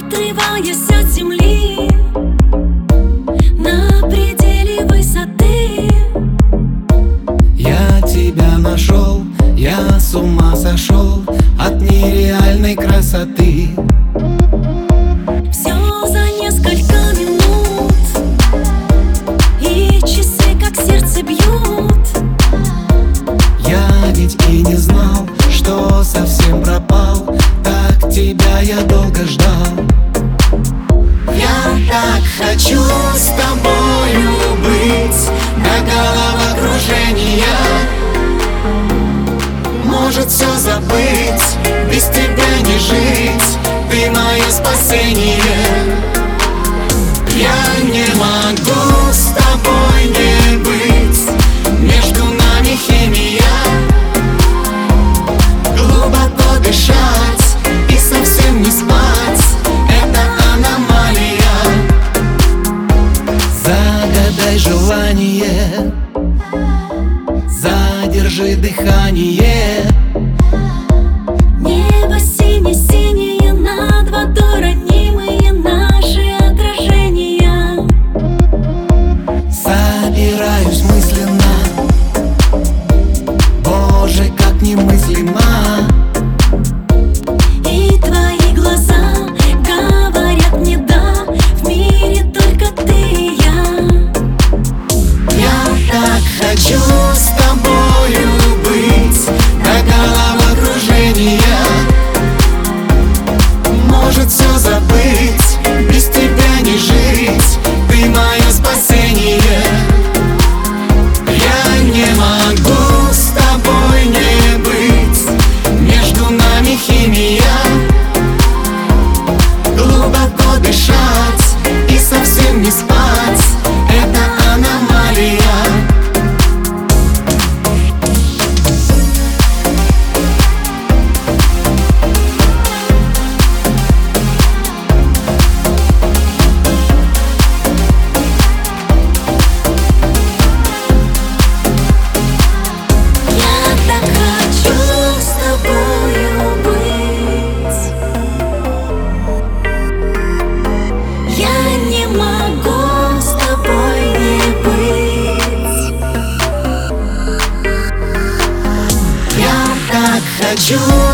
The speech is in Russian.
отрываясь от земли на пределе высоты. Я тебя нашел, я с ума сошел от нереальной красоты. Все за несколько минут, и часы как сердце бьют. Я ведь и не знал, что совсем пропал, так тебя я долго ждал. Я так хочу с тобою быть до головокружения. Может все забыть, без тебя не жить, ты мое спасение. Я не могу с тобой не быть, между нами химия. Глубоко дышать и совсем не спать — это аномалия. Загадай желание, задержи дыхание. Небо сине-синее, над водой ранимые наши отражения. Собираюсь мысленно, Боже, как немыслимо. И твои глаза говорят мне да, в мире только ты и я. Я так хочу с тобою быть до головокружения. Может все забыть, без тебя не жить, ты мое спасение. Я не могу с тобой не быть, между нами химия. Глубоко дышать и совсем не спать — это аномалия. Хочу